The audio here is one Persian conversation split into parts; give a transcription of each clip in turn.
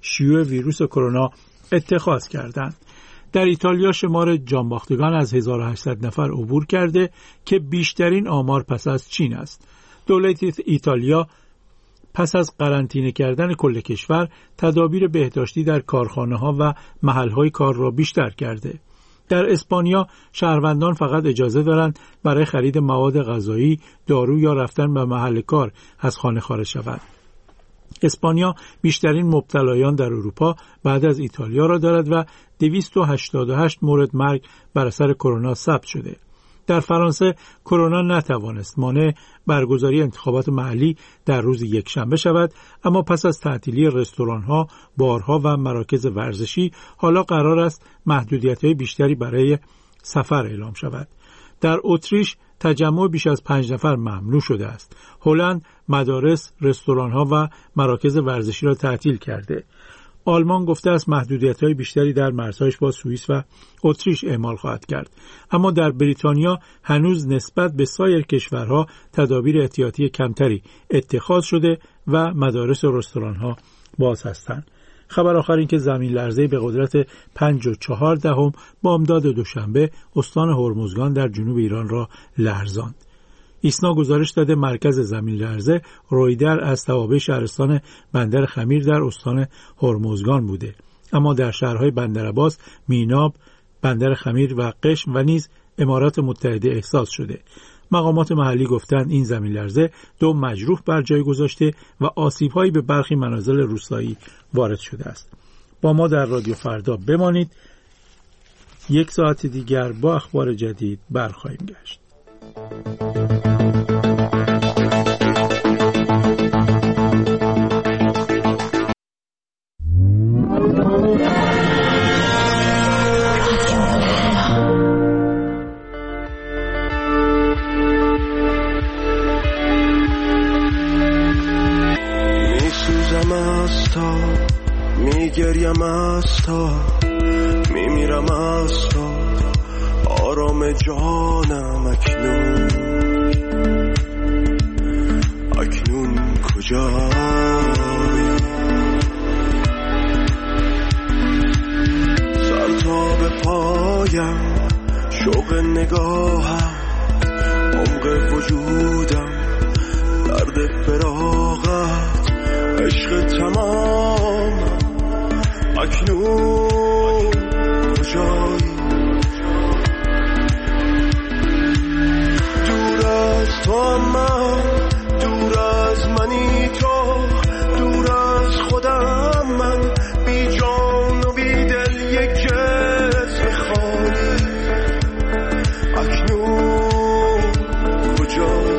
شیوع ویروس کرونا اتخاذ کردند. در ایتالیا شمار جانباختگان از 1800 نفر عبور کرده که بیشترین آمار پس از چین است. دولت ایتالیا پس از قرنطینه کردن کل کشور تدابیر بهداشتی در کارخانه‌ها و محل‌های کار را بیشتر کرده. در اسپانیا شهروندان فقط اجازه دارند برای خرید مواد غذایی، دارو یا رفتن به محل کار از خانه خارج شوند. اسپانیا بیشترین مبتلایان در اروپا بعد از ایتالیا را دارد و 288 مورد مرگ بر اثر کرونا ثبت شده. در فرانسه کرونا نتوانست مانع برگزاری انتخابات محلی در روز یکشنبه شود، اما پس از تعطیلی رستوران‌ها، بارها و مراکز ورزشی حالا قرار است محدودیت‌های بیشتری برای سفر اعلام شود. در اتریش تجمع بیش از 5 نفر ممنوع شده است. هلند مدارس، رستوران‌ها و مراکز ورزشی را تعطیل کرده. آلمان گفته است محدودیت‌های بیشتری در مرزهایش با سوئیس و اتریش اعمال خواهد کرد. اما در بریتانیا هنوز نسبت به سایر کشورها تدابیر احتیاطی کمتری اتخاذ شده و مدارس و رستوران‌ها باز هستند. خبر آخر این که زمین لرزه به قدرت 5.4 بامداد دوشنبه استان هرمزگان در جنوب ایران را لرزاند. ایسنا گزارش داده مرکز زمین لرزه رویدر از توابع شهرستان بندر خمیر در استان هرمزگان بوده، اما در شهرهای بندرعباس، میناب، بندر خمیر و قشم و نیز امارات متحده احساس شده. مقامات محلی گفتند این زمین لرزه 2 مجروح بر جای گذاشته و آسیب‌هایی به برخی منازل روستایی وارد شده است. با ما در رادیو فردا بمانید. 1 ساعت دیگر با اخبار جدید برخواهیم گشت. میگریم از تا میمیرم از تا آرام جانم اکنون کجایی سر تا به پایم شوق نگاهم عمق وجودم درد فراغت عشق تمام اکنون کجایی دور از تو من دور از منی تو دور از خودم من بی جان و بی دل یک جسم خالی اکنون کجایی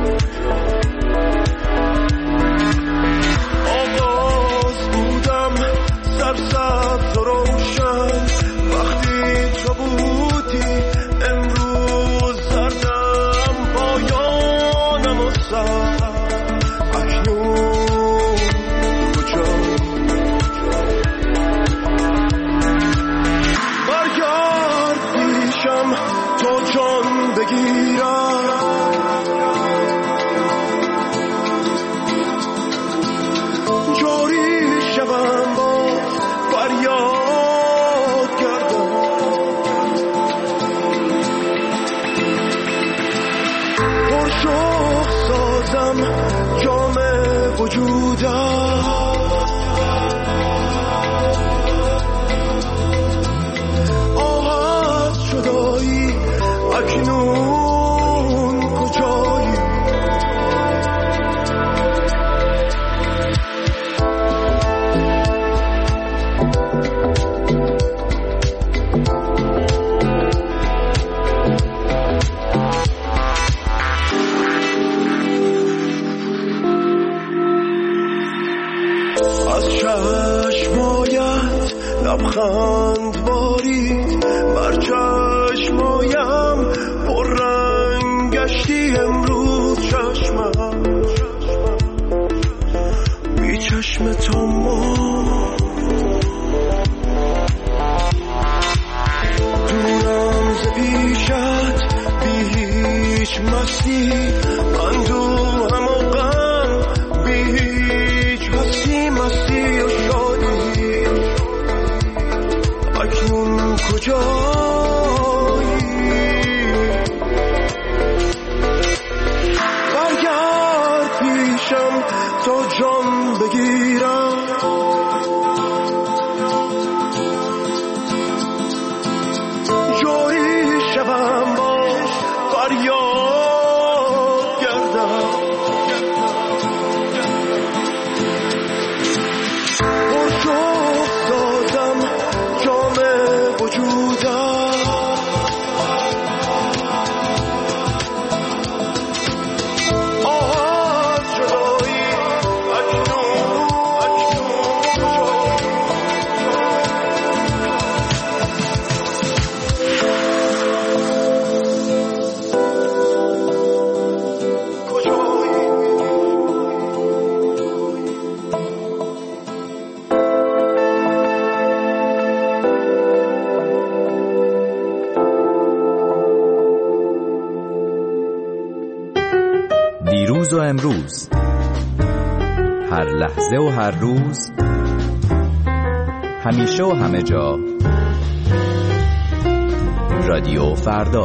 سبز و روشن وقتی تو بودی امروز زردم پایانم و سر اکنون کجایی برگرد پیشم تو جان بگیرم جوری شوم با فریاد کردم پرشوق سازم جام وجودم آهات شدایی اکنون کجایی لبخند بارید بر چشمایم پر رنگ گشتی امروز چشمم بی چشم تو ما دورم ز پیشت بی هیچ مستی اندوهم و غم بی هیچ مستی و شادی دیروز و امروز، هر لحظه و هر روز، همیشه و همه جا. رادیو فردا.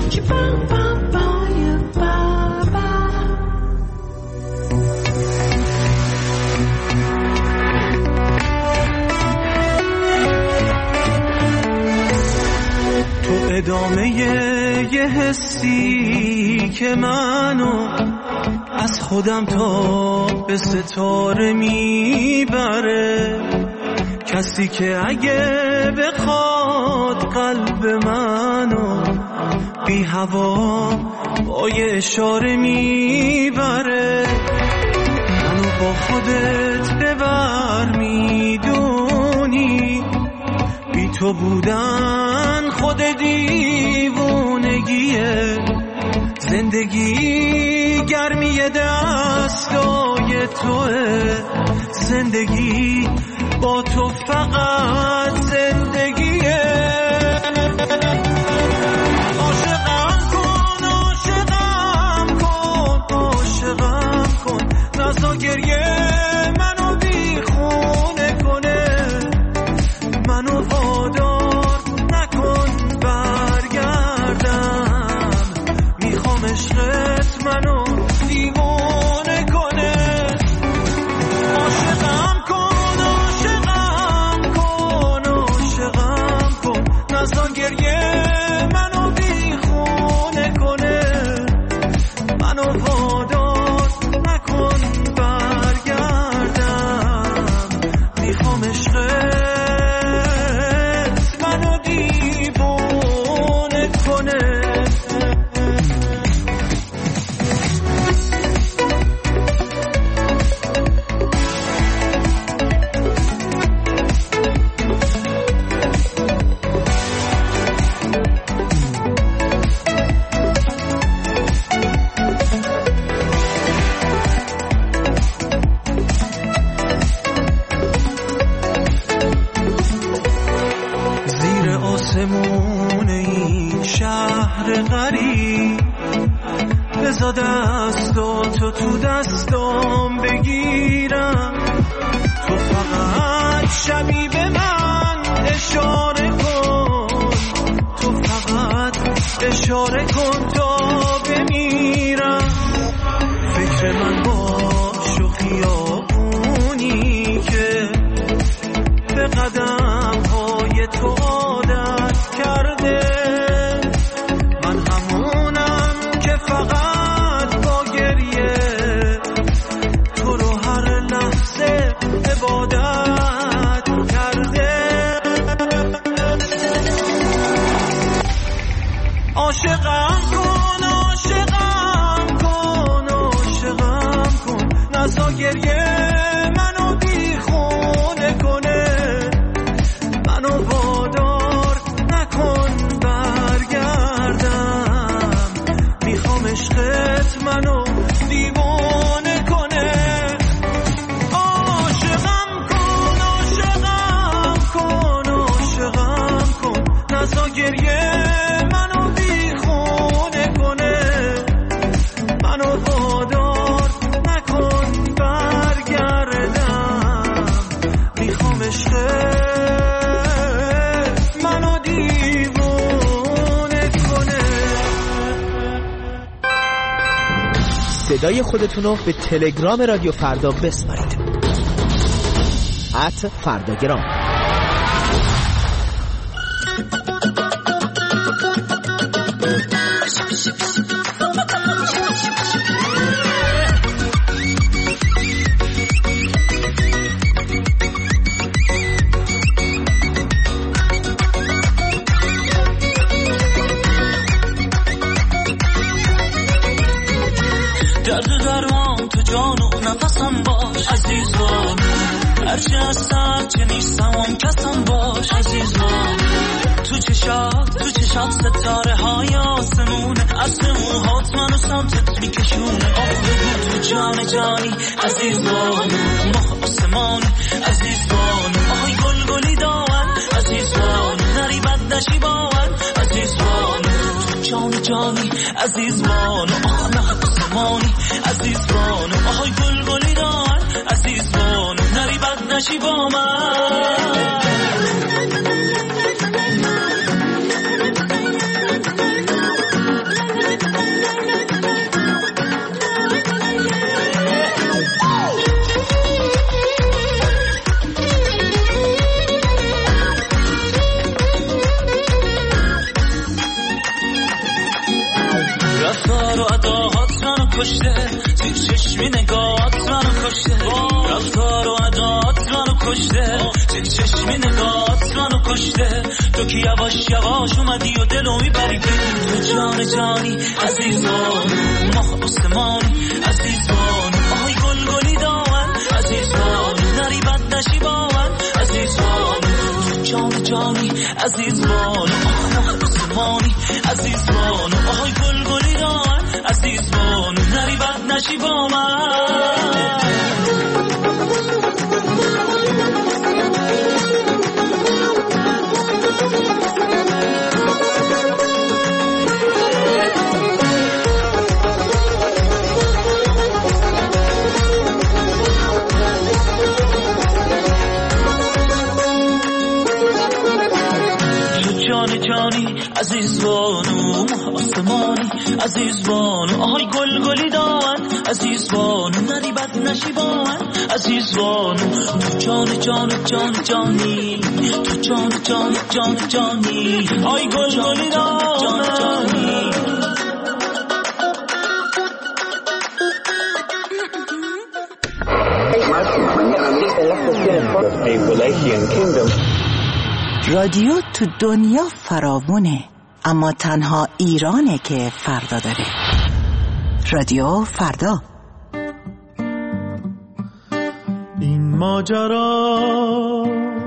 تو ادامه یه حسی که منو از خودم تا به ستاره میبره، کسی که اگه بخواد قلب منو بی هوا با یه اشاره میبره، منو با خودت ببر، میدونی بی تو بودن خود دیوونگیه، زندگی گرمی دستای توه، زندگی با تو فقط زندگیه. عاشقم کن، عاشقم کن، عاشقم کن، نزا گریه منو بیخونه کنه، منو وادار نکن برگردم، میخوام عشقت منو دیوونه کنه. عاشقم کن، عاشقم کن، عاشقم کن، نزا گریه منو بیخونه کنه، منو وادار نکن برگردم، میخوام عشقت منو دیوونه کنه. زیر آسمون این شهر غریب بذار دستاتو تو دستام بگیرم، تو فقط شبی به من اشاره کن، تو فقط اشاره کن تا بمیرم. فکر من باش و خیابونی که به قدم های تو عادت کرده، من همونم که فقط با گریه تو رو هر لحظه عبادت کرده. عاشقم کن، عاشقم کن، عاشقم کن، نزا گریه منو بیخونه کنه، منو وادار نکن برگردم، میخوام عشقت منو دیوانه کنه. عاشقم کن، عاشقم کن، عاشقم کن، نزا گریه منو بیخونه کنه، منو وادار نکن برگردم، میخوام عشقت منو دیوونه کنه. صدای خودتونو به تلگرام رادیو فردا بسپارید. @فرداگرام. درد و درمان تو جان و نفسم باش عزیزم، هرچی هستم چه نیستم اون کسم باش عزیزم. تو چشات ستاره های آسمونه، از موهات منو سمتت میکشونه. بگو تو جان جانی عزیزم، ماه آسمان عزیزم، آهای گلگلی داون عزیزم، نری بد نشی باون عزیزم. تو جان جانی عزیزم، آه نه آسمانی عزیزم. عزیز بانو آهای گلگلی دان عزیز بانو نری بد نشی با من رفتار و اداهات منو کشته زیر چشمی نگاهات منو کشته رفتار و اداهات منو کشته زیر چشمی نگاهات منو کشته تو که یواش یواش اومدی و دلو میبری تو جان جانی عزیزانو ماه آسمانی عزیزانو آهای گلگلی دامن عزیزانو نری بد نشی با من عزیزانو تو جان جانی عزیزانو ماه آسمانی عزیزانو آهای گلگلی دامن عزیزانو نری بد نشی با من جانی عزیز بانو آسمانی عزیز بانو آهای گلگلی دامن عزیز بانو نری بد نشی با من عزیز بانو تو جان جانی تو جان جانی آهای گلگلی دامن رادیو تو دنیا فراوونه اما تنها ایرانه که فردا داره. رادیو فردا. این ماجرا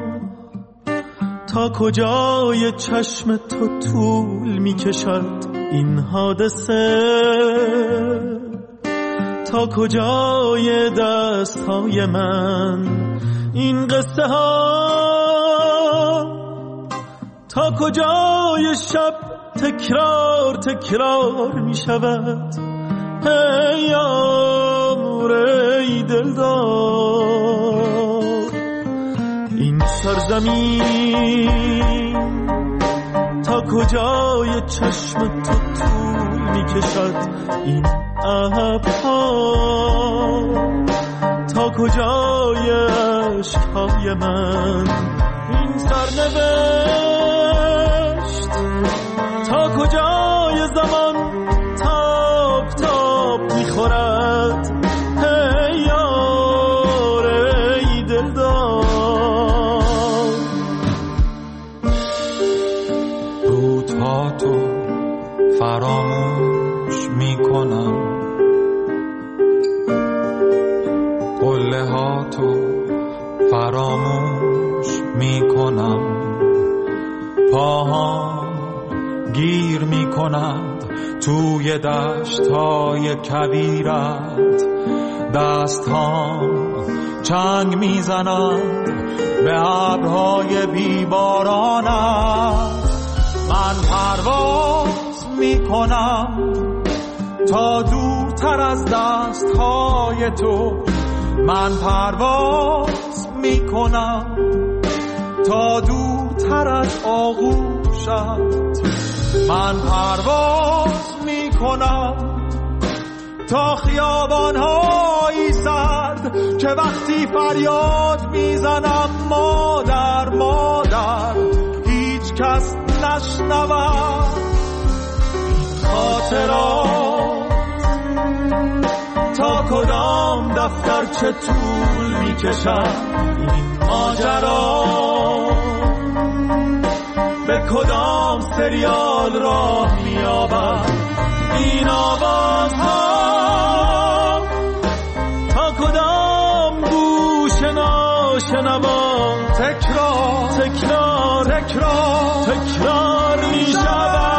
تا کجای چشم تو طول می کشد این حادثه تا کجای دستهای من این قصه ها تا کجای شب تکرار می شود ای امور ای دلدار این سرزمین تا کجای چشم تو طول می کشد این ابرها تا کجای عشقهای من این سرنوشت تا کجای زمان تاب میخورد ای یار ای دلدار روزها تو فراموش میکنم قله ها تو فراموش میکنم پاها گیر میکنند توی دشت‌های کویرت دست‌ها چنگ میزنند به ابرهای بیبارانت من پرواز میکنم تا دورتر از دست‌های تو من پرواز میکنم تا دورتر از آغوشت من پرواز میکنم تا خیابان‌های سرد که وقتی فریاد میزنم مادر مادر هیچ کس نشنود این خاطرات تا کدام دفتر چه طول میکشد این ماجرا به کدام سریال راه میابد این آوازها تا کدام گوش ناشنوا تکرار میشود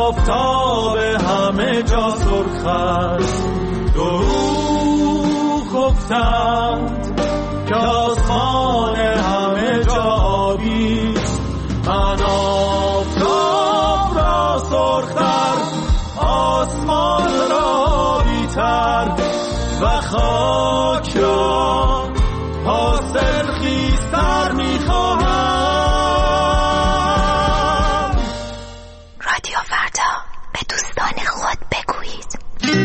آفتاب همه جا سرخ است، دروغ گفتند که آسمان همه جا آبی است. من آفتاب را سرختر، آسمان را بیتر و خاک را حاصل خیزتر میخواهم. رادیو فردا، به دوستان خود بگویید.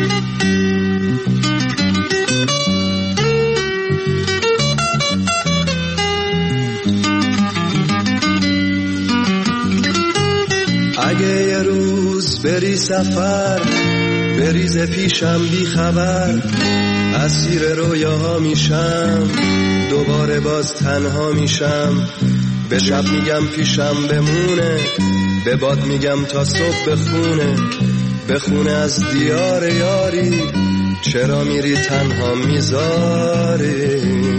اگه یه روز بری سفر، بریز پیشم بی خبر، اسیر رویاها میشم، دوباره باز تنها میشم. به شب میگم پیشم بمونه، به باد میگم تا صبح بخونه از دیار یاری، چرا میری تنها میذاری؟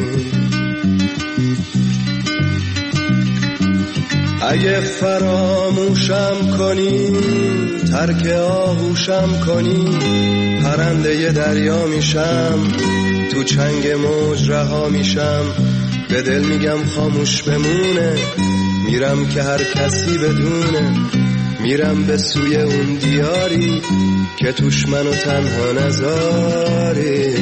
اگه فراموشم کنی، ترک آغوشم کنی، پرنده ی دریا میشم، تو چنگ موج رها میشم. به دل میگم خاموش بمونه، میرم که هر کسی بدونه، میرم به سوی اون دیاری که توش منو تنها نذاری.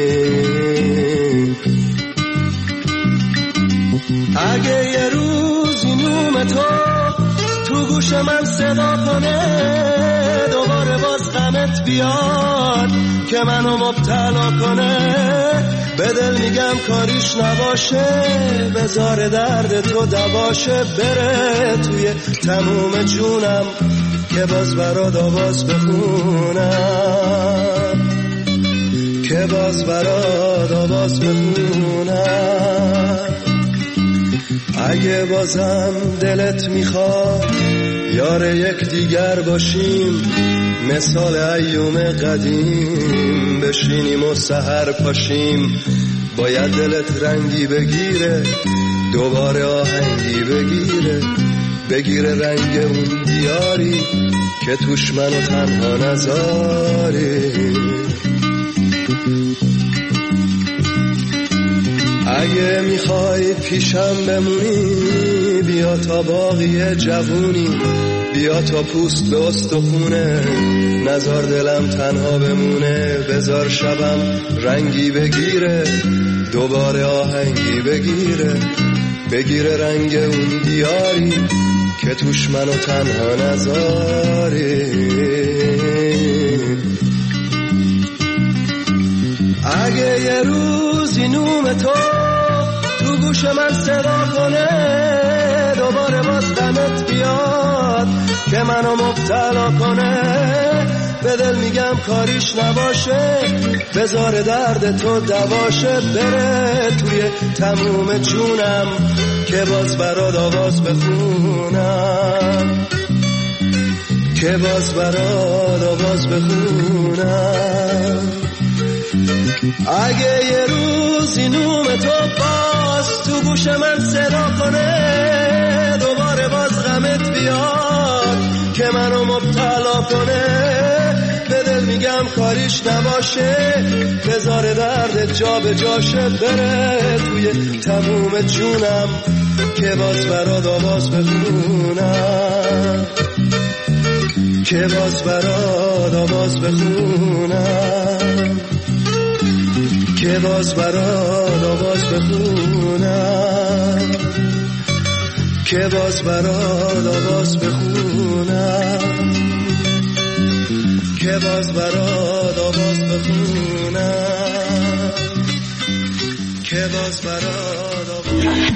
اگه یه روزی نوم تو گوش من صدا کنه، دوباره باز غمت بیاد که منو مبتلا کنه، به دل میگم کاریش نباشه، بذار درد تو دواشه، بره توی تموم جونم که باز برات آواز بخونم، که باز برات آواز بخونم. اگه بازم دلت میخواد یار یک دیگر باشیم، مثال ایوم قدیم بشینیم و سحر پاشیم، باید دلت رنگی بگیره، دوباره آهنگی بگیره رنگ اون دیاری که توش منو تنها نذاری. اگه میخوای پیشم بمونی، بیا تا باقی جوونی، بیا تا پوست به استخونه، نذار دلم تنها بمونه، بذار شبم رنگی بگیره، دوباره آهنگی بگیره رنگ اون دیاری که توش منو تنها نذاری. اگه یه روزی نوم تو گوش من صدا کنه، دوباره باز غمت بیاد که منو مبتلا کنه، به دل میگم کاریش نباشه، بذار درد تو دواشه، بره توی تموم جونم که باز برات آواز بخونم، که باز برات آواز بخونم. اگه یه روزی نوم تو باز تو گوش من صدا کنه، دوباره باز غمت بیاد که منو مبتلا کنه، به دل میگم کاریش نباشه، بذار درد جا به جاشه، بره توی تموم جونم که باز برات آواز بخونم، که باز برات آواز بخونم، که باز برات آواز بخونم، که باز برات آواز بخونم، که باز برات آواز بخونم، که باز برات آواز.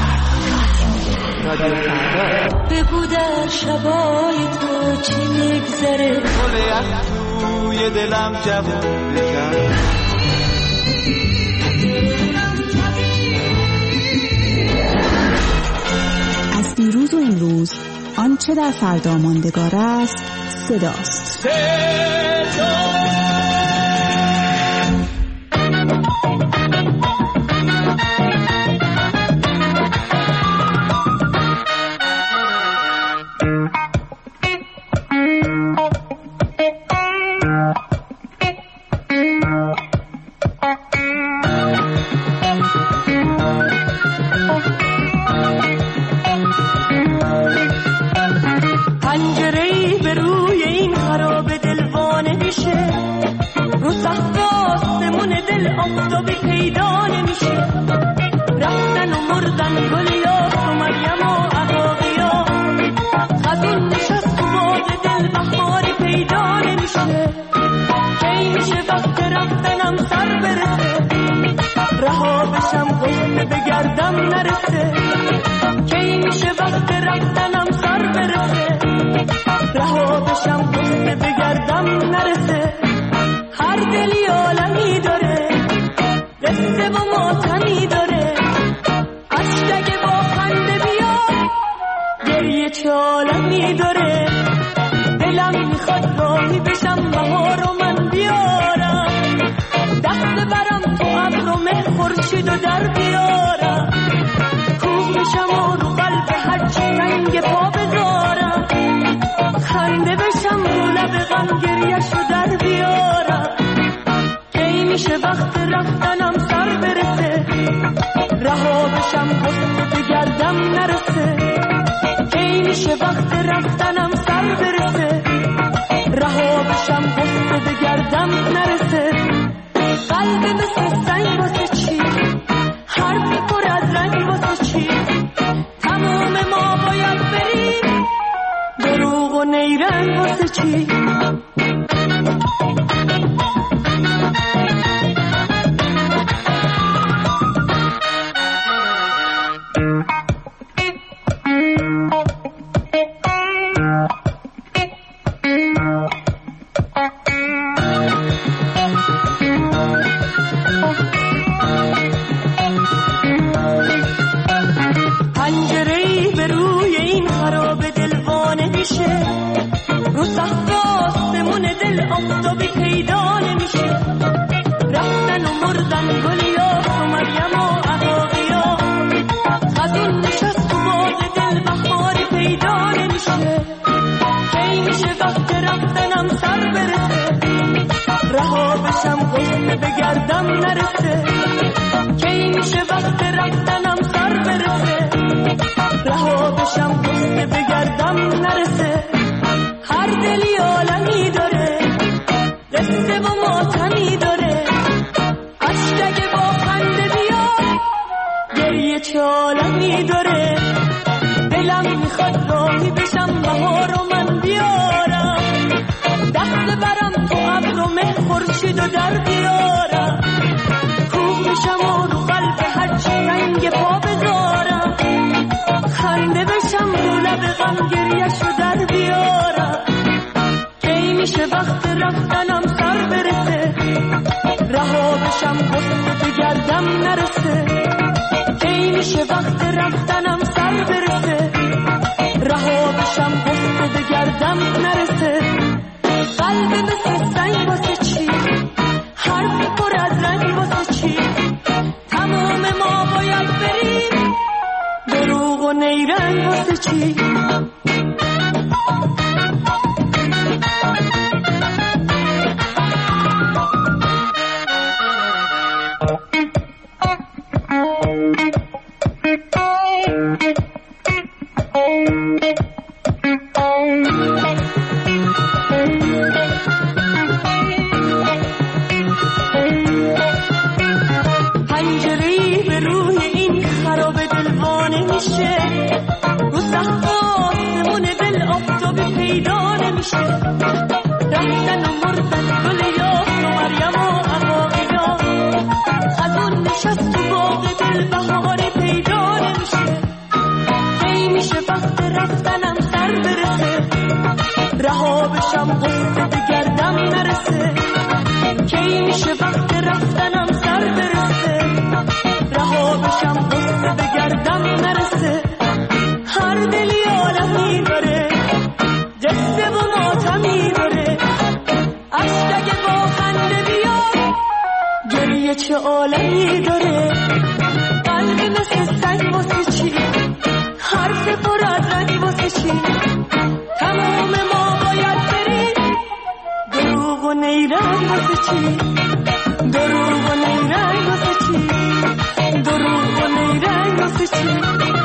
بگو در شبای تو چی میگذره، گل یخ توی دلم جوون بکن. از دیروز و امروز آنچه در فردا ماندگار است صداست. گردم نرسه، کی میشه وقت رفتنم سر برسه، رها بشم قصه بگردم نرسه. هر دلی عالمی داره، قصه و ماتمی داره، عشق اگه با خنده بیاد گریه چه عالمی داره. دلم میخواد راهی بشم بهار و من بیارم، دست برم تو ابر و مه خورشید و در بیارم، کوه بشم و رو قلب هرچی سنگ پا بذارم، خنده بشم رو لب غم گریه‌شو در بیارم. کی میشه وقت رفتنم سر برسه، رها بشم قصه بگردم نرسه، کی میشه وقت رفتنم سر برسه، رها بشم قصه بگردم نرسه. قلب مثل سنگ واسه چی، حرفی پر از رنگ واسه چی، تمام ما باید بریم، دروغ و نیرنگ واسه چی. رو سخت آسمون دل آفتابی پیدا نمیشه، رفتن و مردن گلیات و مریم و عقاقیا، خزون نشست و باغ دل بهاری پیدا نمیشه. کی میشه وقت رفتنم سر برسه، رها بشم قصه بگردم نرسه، کی میشه وقت رفتنم سر برسه، رها بشم قصه بگردم نرسه. هر دلی عالمی داره، قصه و ماتمی داره، عشق اگه با خنده بیاد گریه چه عالمی داره. دلم میخواد راهی بشم بهار و من بیارم، دست برم تو ابر و مه خورشید و در بیارم، کوه بشم و رو قلب هرچی سنگ پا بذارم، خنده بشم رو لب غم گریه‌شو در بیارم. کی میشه وقت رفتنم سر برسه، رها بشم قصه بگردم نرسه، کی میشه وقت رفتنم سر برسه، رها بشم قصه بگردم نرسه. قلب مثل سنگ واسه چی، حرفی پر از رنگ واسه چی، تمام ما باید بریم، دروغ و نیرنگ واسه چی. پنجره‌ای به روی این خراب دلوانه میشه، رو سقف آسمون دل آفتابی پیدا نمیشه، رفتن و مردن گلیات و مریم و عقاقیا، خزون نشست تو باغ دل بهاری پیدا نمیشه. کی میشه وقت رفتنم سر برسه، رها بشم قصه بگردم نرسه، کی میشه وقت رفتنم سر برسه، رها بشم قصه بگردم نرسه. هر دلی عالمی داره، قصه و ماتمی داره، عشق اگه با خنده بیاد گریه چه عالمی داره. قلب مثل سنگ واسه چی، حرف پر از رنگ واسه چی، تمام ما باید بریم، دروغ و نیرنگ واسه چی، دروغ و نیرنگ واسه چی، دروغ و نیرنگ واسه چی.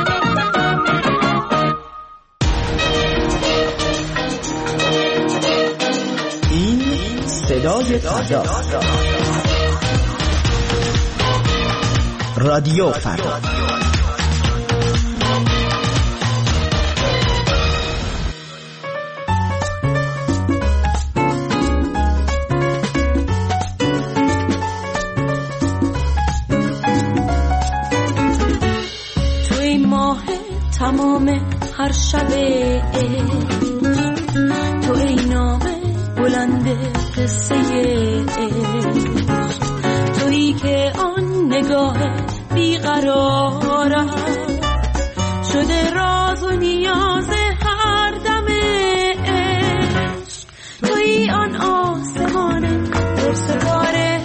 این صدای فردا، رادیو فردا. تمام هر شب تو ای نام بلند قصه تویی که آن نگاه بیقرارم شده راز و نیاز هر دم عشق تویی آن آسمان پرستاره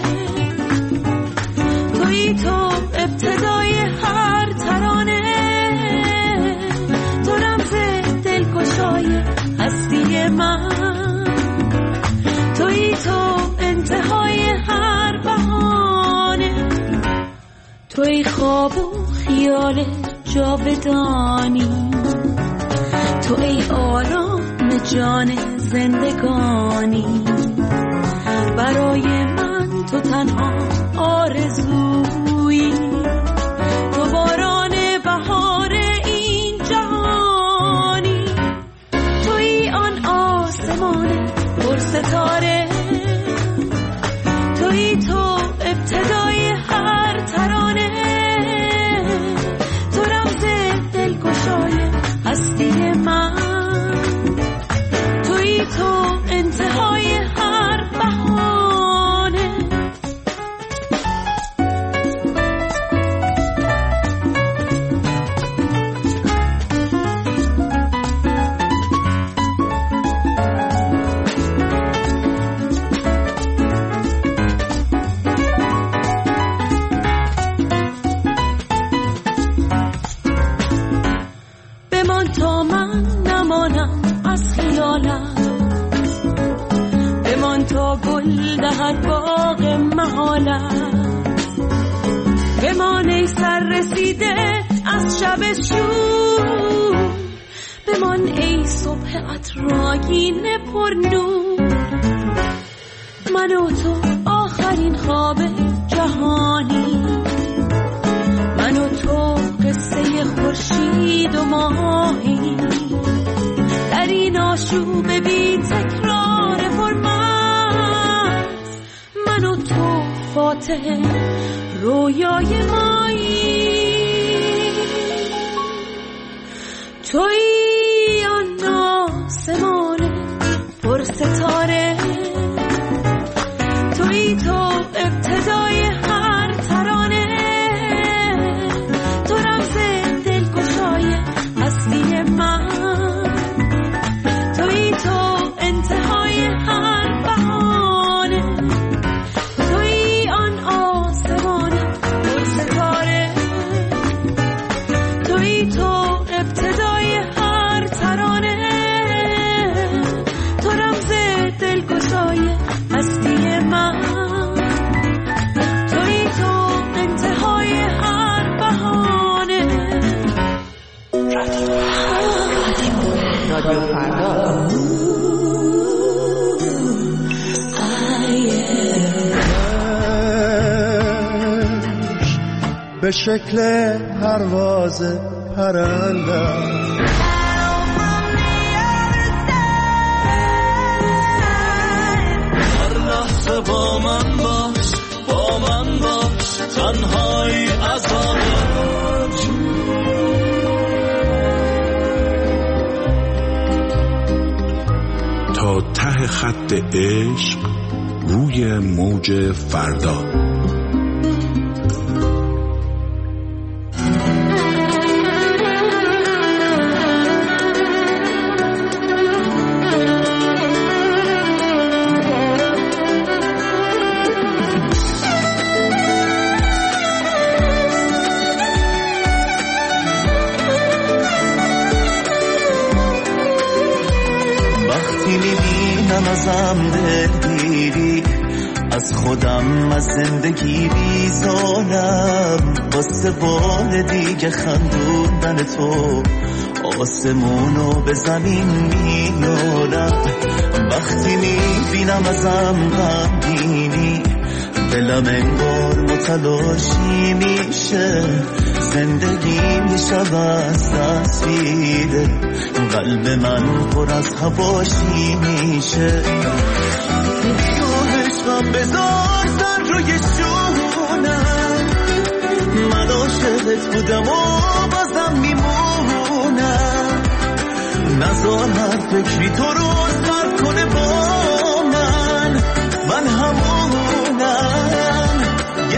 تویی تو ابتدای هر ترانه تو رمز دلگشای هستی من تویی تو انتهای هر بهانه تویی خواب و خیال جاودانی تو ای آرام جان زندگانی برای من تو تنها آرزویی تو باران بهار این جهانی تویی آن آسمان پرستاره تویی تو ابتدای هر ترانه تو رمز دلگشای هستی من تویی تو انتهای هر بهانه بمان تا من نمانم از خیالم بمان تا گل دهد باغ محالم بمان ای سر رسیده از شب شور بمان ای صبح عطرآگین پر نور من و تو آخرین خواب جهانی من و تو قصه خورشید و ماهی در این آشوب بی تکرار پرمست من و تو فاتح رویای مایی تویی آن آسمان پرستاره تویی تو ابتدای هر ترانه تو رمز دلگشای هستی من تویی تو انتهای هر بهانه تویی آن آسمان پرستاره تویی تو ابتدای هر ترانه تو رمز دلگشای هستی من تویی تو انتهای هر بهانه رادیو فردا به شکل پرواز پرنده با من باش تنهایی از تا ته خط عشق روی موج فردا ازم دلگیری از خودم از زندگی بیزارم واسه بار دیگه خندوندن تو آسمونو به زمین میارم وقتی میبینم ازم غمگینی دلم انگار متلاشی میشه زندگی میشه از تصویره قلب من پر از هواشی میشه تو عشقم بذار سر روی شونم من عاشقت بودم و بازم میمونم نذار هر فکری تو رو سر کنه با من همونم یه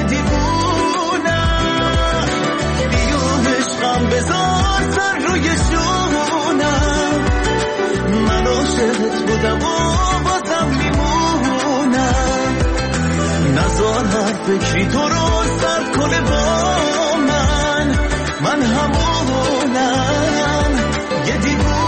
دیوونم بیا عشقم بذار سر روی شونم من عاشقت بودم و بازم میمونم نذار هر فکری تو رو سر کنه با من همونم یه دیوونم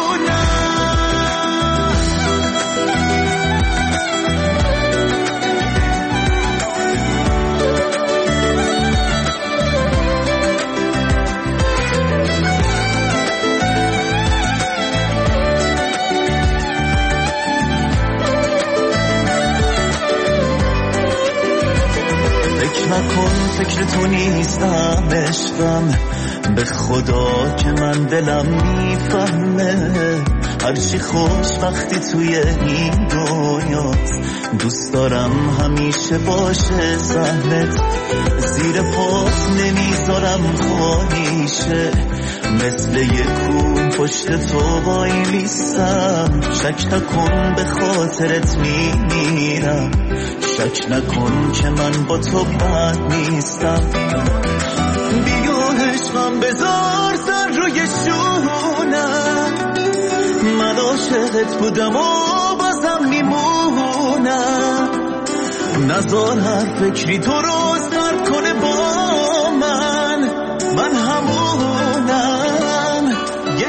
نکن فکر تو نیستم عشقم به خدا که من دلم میفهمه هرچی خوش وقتی توی این دنیاست دوست دارم همیشه باشه سهلت زیر پاس نمیذارم خواهیشه مثل یک کوه پشت تو وای میستم شک نکن به خاطرت میمیرم شک نکن که من با تو بد نیستم بیا عشقم بذار سر روی شونم من عاشقت بودم و بازم میمونم نذار هر فکری تو رو سر کنه با من همونم یه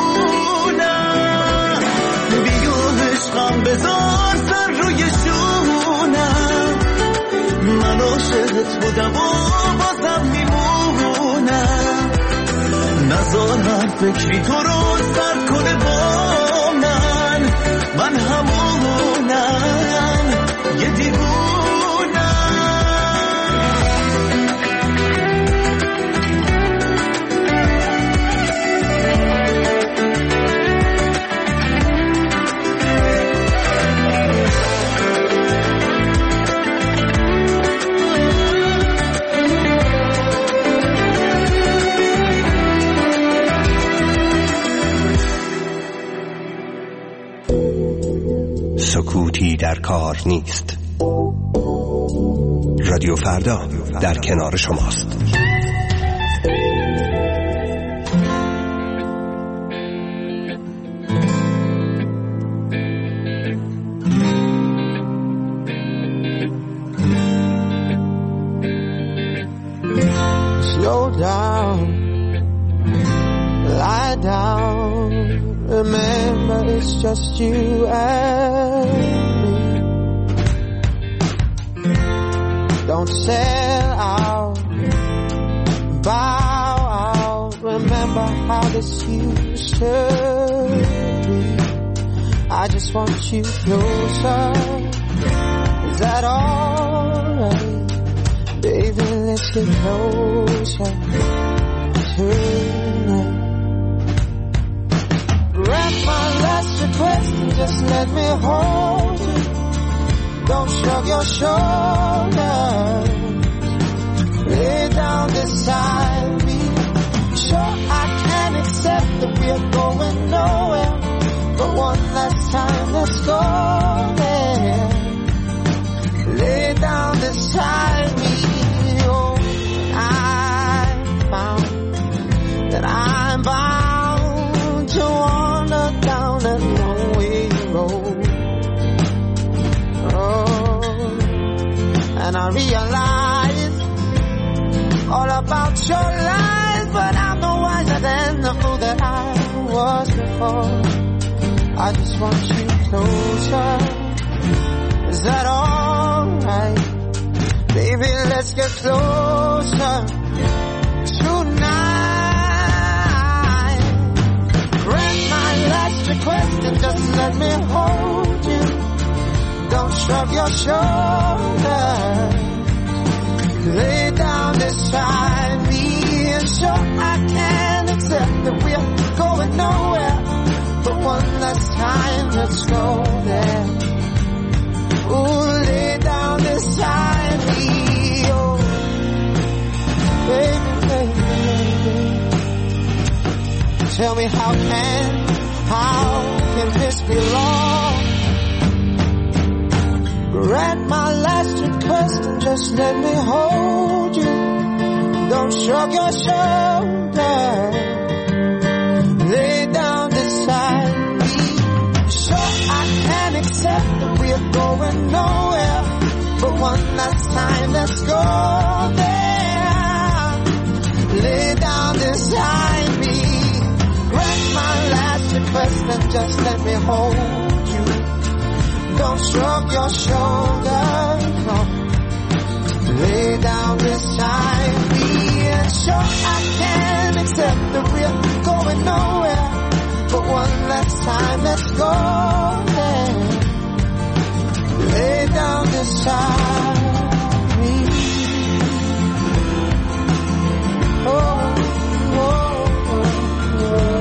دیوونم بیا عشقم بذار سر روی شونم من عاشقت بودم و بازم میمونم نذار هر فکری تو رو سر کنه با من همونم یه دیوونم سکوتی در کار نیست. رادیو فردا در کنار شماست. Slow down, lie down, remember it's just you and me. Don't sell out, bow out, remember how this used to be. I just want you closer, is that alright? Baby, let's get closer tonight. Grant my last request and just let me hold you. Don't shrug your shoulders. Lay down beside me. Sure, I can accept that we're going nowhere, but one last time, let's go there. Lay down beside me. Oh, I found that I'm bound to wander down a lonely road. Oh, and I realize all about your lies, but I'm no wiser than the fool that I was before. I just want you closer. Is that alright? Baby, let's get closer tonight. Grant my last request and just let me hold you. Don't shrug your shoulders. Lay down beside me. And sure, I can accept that we're going nowhere, but one last time, let's go there. Ooh, lay down beside me. Oh, baby, baby, baby. Tell me how can How can this be wrong? Grant my last request and just let me hold you. Don't shrug your shoulders. Lay down beside me. Sure, I can accept that we're going nowhere, but one last time, let's go there. Lay down beside me. Grant my last request and just let me hold you. Don't shrug your shoulders, no. Lay down beside me. And sure, I can accept that we're going nowhere, but one last time, let's go there. Lay down beside me. Oh, oh, oh, oh.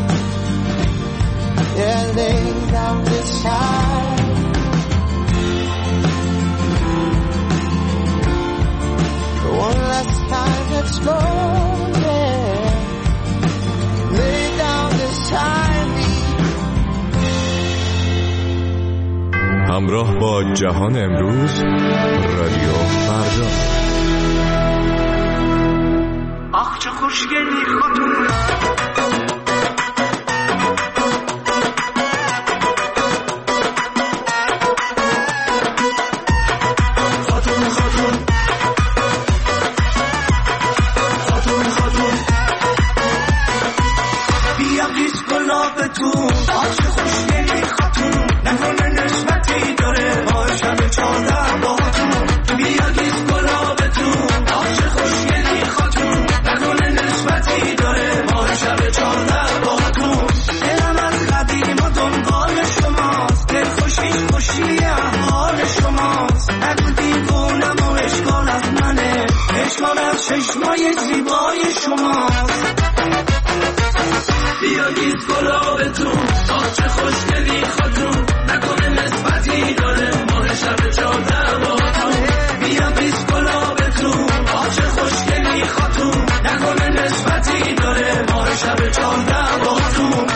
Yeah, lay down beside. One last time, let's go there. Lay down beside me. همراه با جهان امروز، رادیو فردا. آخ چه خوشگلی خاتون، چشمای زیبای شماست. بیا گیز گلابتون، آه چه خوشگلی خاتون، نکنه نسبتی داره ماه شب 14 باهاتون. بیا گیز گلابتون، آه چه خوشگلی خاتون، نکنه نسبتی داره ماه شب 14 باهاتون.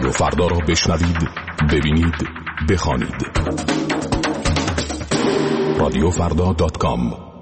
رادیو فردا را بشنوید، ببینید، بخوانید. رادیوفردا.com.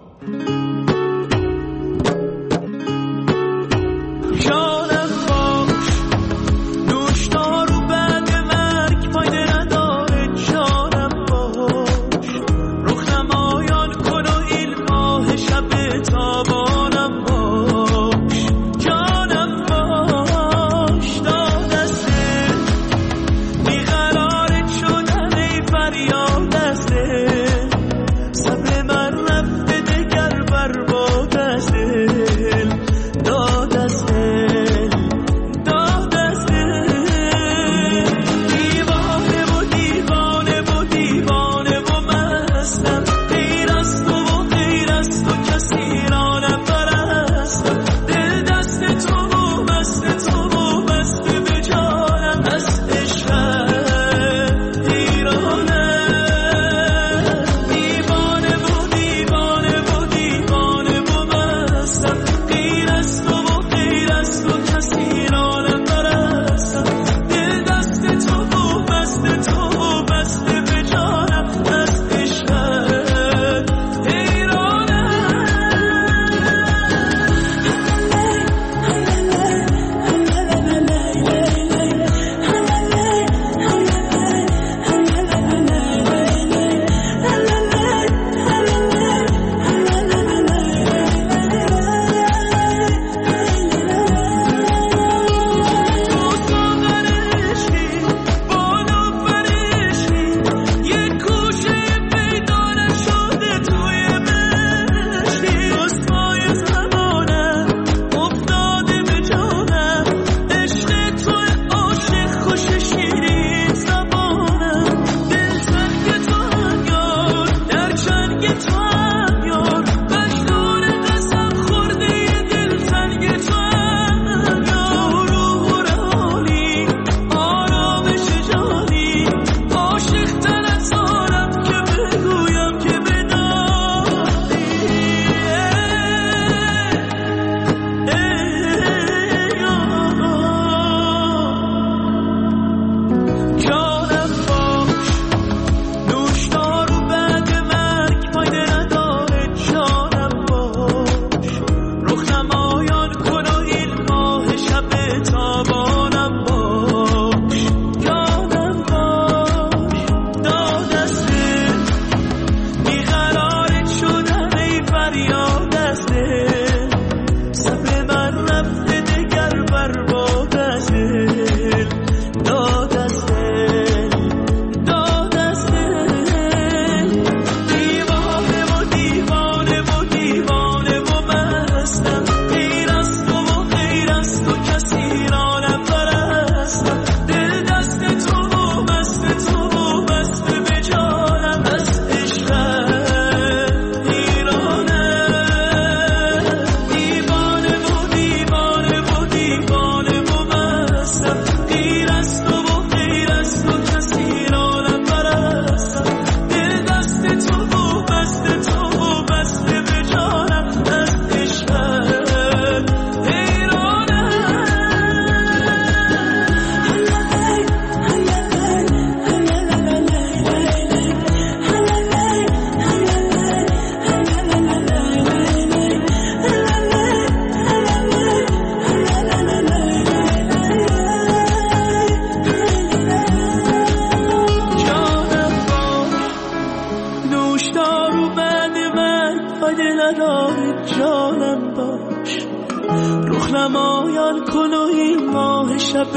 نمایان کن و این ماه شب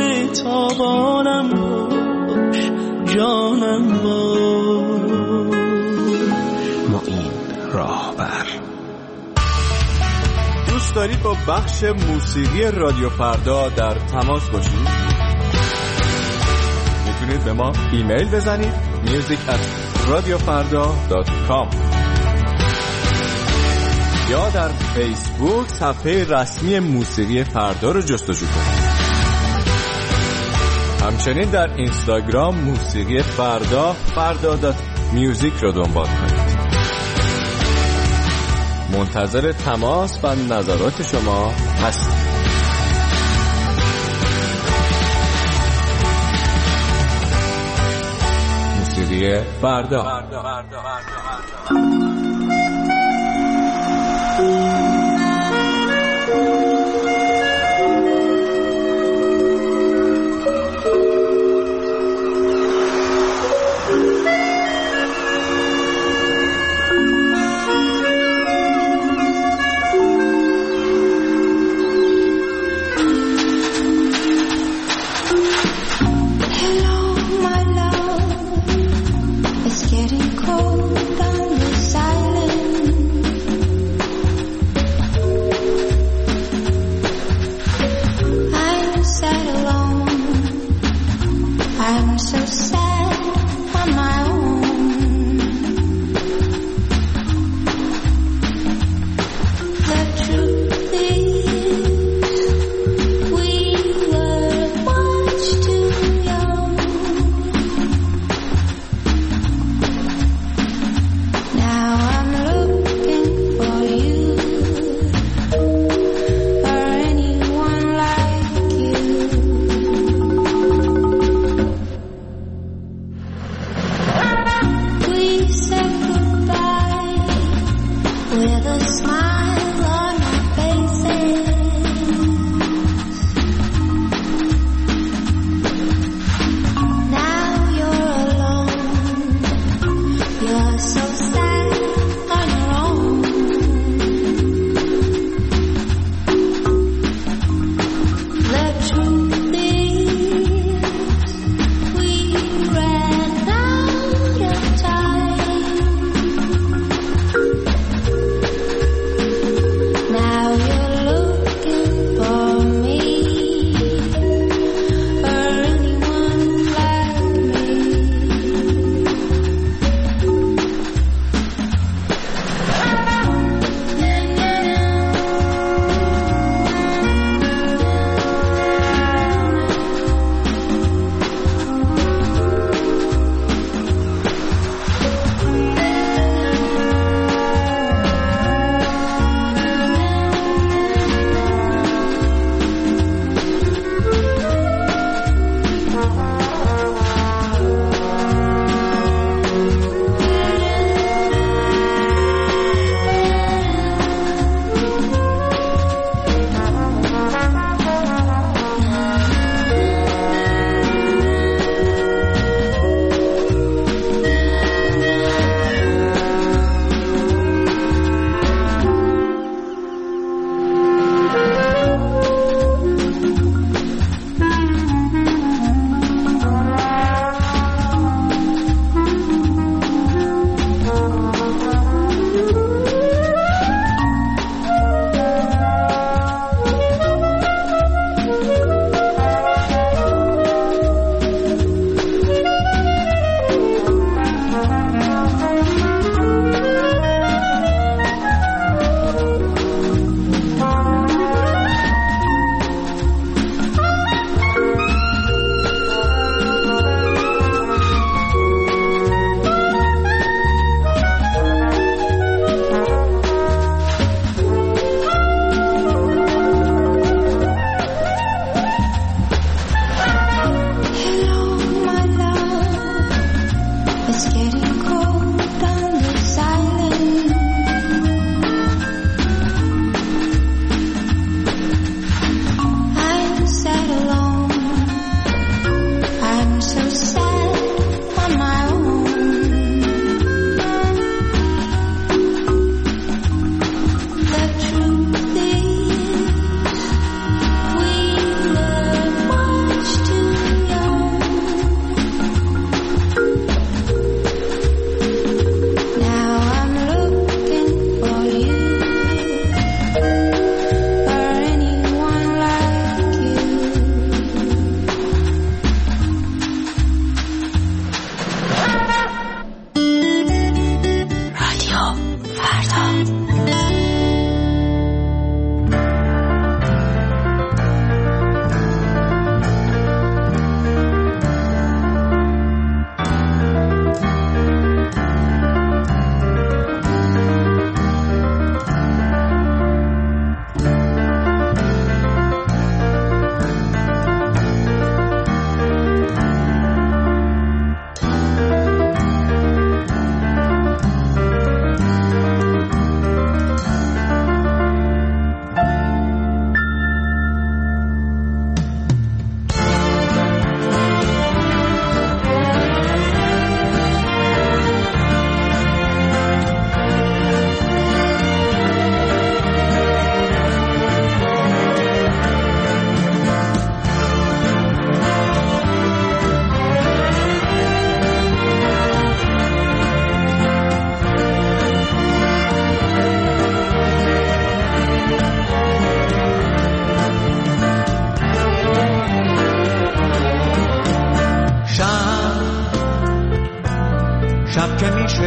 تابانم باش، جانم باش. معین راهبر. دوست دارید با بخش موسیقی رادیو فردا در تماس باشید؟ میتونید به ما ایمیل بزنید music@radiofarda.com یا در فیسبوک صفحه رسمی موسیقی فردا رو جستجو کنید. همچنین در اینستاگرام موسیقی فردا فردا.music رو دنبال کنید. منتظر تماس و نظرات شما هستیم. موسیقی فردا.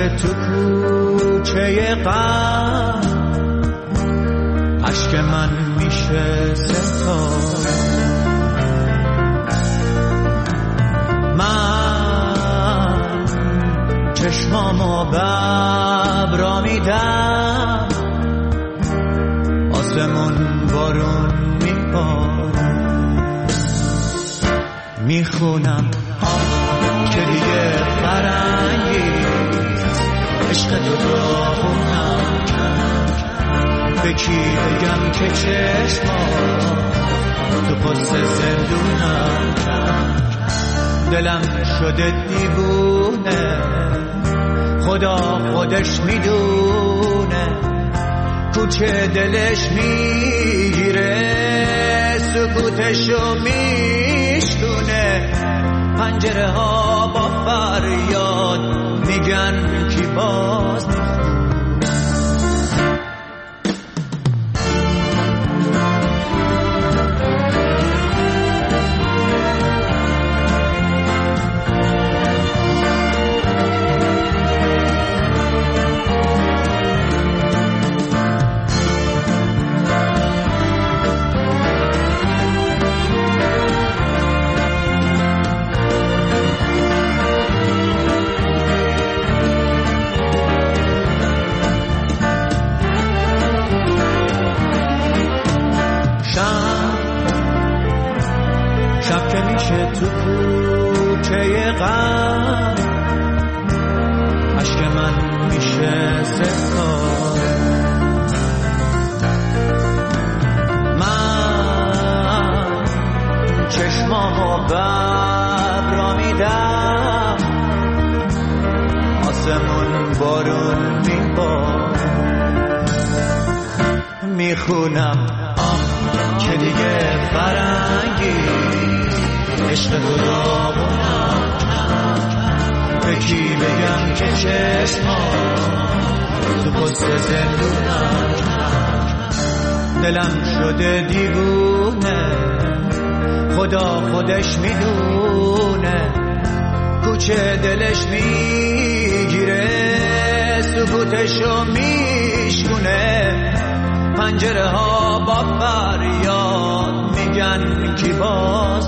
میشه تو کوچه غم، عشق من میشه ستاره. من چشمامو ببرا میدم، آسمون بارون میباره. میخونم که دیگه فرنگی عشق تو داغونم، به کی بگم که چشما تو پست زندونم. دلم شده دیوونه، خدا خودش میدونه، کوچه دلش میگیره، سکوتشو میشکونه. پنجره ها با فریاد میگن کی باز شب که میشه تو کوچه غم، عشق من میشه ستاره. من چشمامو ببرا میدم، آسمون بارون میباره. میخونم که دیگه فرنگی عشق تو داغونم، به کی بگم که چشما تو پست زندونم. دلم شده دیوونه، خدا خودش میدونه، کوچه دلش میگیره، سکوتشو میشکونه. پنجره ها با فریاد میگن کی باز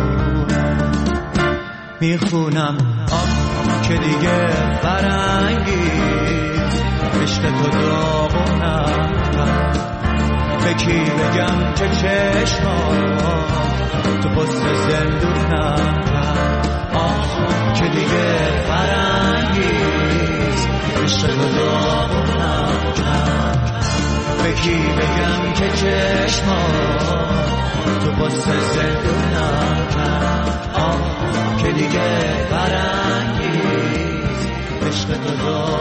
میخونم که دیگه فرنگی عشق تو داغونم، به کی بگم که چشما تو پست زندونم. که دیگه فرنگی عشق تو داغونم، به کی بگم که چشما تو پست زندونم. که دیگه فرنگی عشق تو